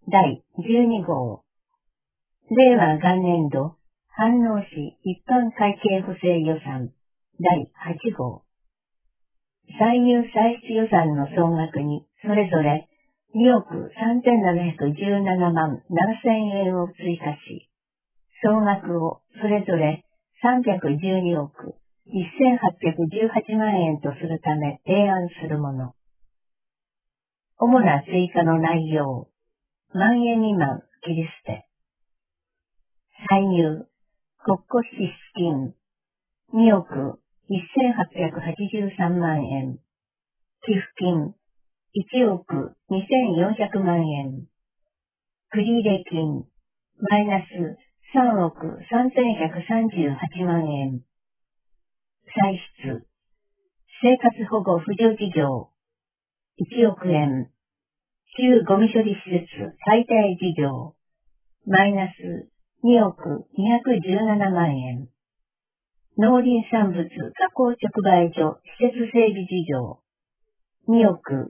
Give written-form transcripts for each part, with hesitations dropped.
第12号。令和元年度、飯能市一般会計補正予算第8号。歳入歳出予算の総額に、それぞれ2億3717万7000円を追加し、総額をそれぞれ312億1818万円とするため提案するもの。主な追加の内容。万円未満切り捨て。歳入、国庫支出金、2億1883万円。寄付金、1億2400万円。繰入金、マイナス3億3138万円。歳出、生活保護扶助事業、1億円。旧ゴミ処理施設解体事業、マイナス2億217万円。農林産物加工直売所施設整備事業、2億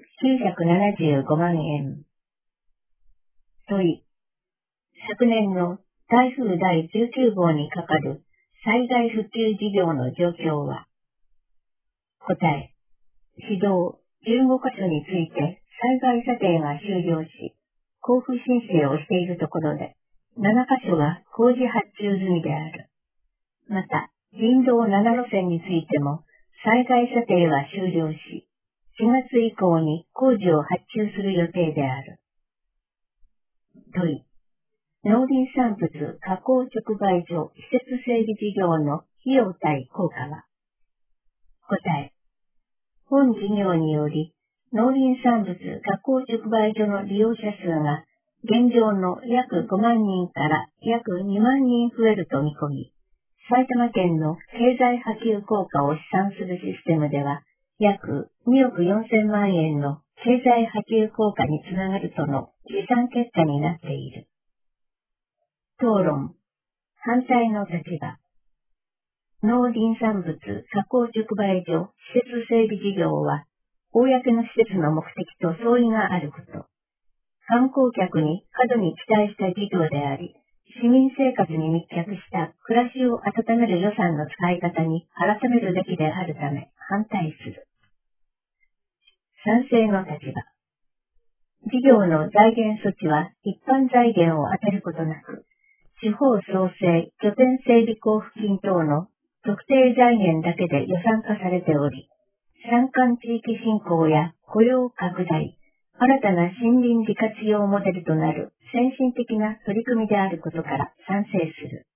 975万円。問い。昨年の台風第19号にかかる災害復旧事業の状況は。答え。市道15カ所について災害査定が終了し、交付申請をしているところで、7カ所が工事発注済みである。また、林道7路線についても、災害査定は終了し、4月以降に工事を発注する予定である。問い。農林産物加工直売所施設整備事業の費用対効果は。答え。本事業により、農林産物加工直売所の利用者数が現状の約5万人から約2万人増えると見込み、埼玉県の経済波及効果を試算するシステムでは、約2億4000万円の経済波及効果につながるとの試算結果になっている。討論。反対の立場。農林産物加工直売所施設整備事業は、公の施設の目的と相違があること。観光客に過度に期待した事業であり、市民生活に密着した暮らしを温める予算の使い方に改めるべきであるため反対する。賛成の立場。事業の財源措置は一般財源を充てることなく、地方創生拠点整備交付金等の特定財源だけで予算化されており、山間地域振興や雇用拡大、新たな森林利活用モデルとなる先進的な取り組みであることから賛成する。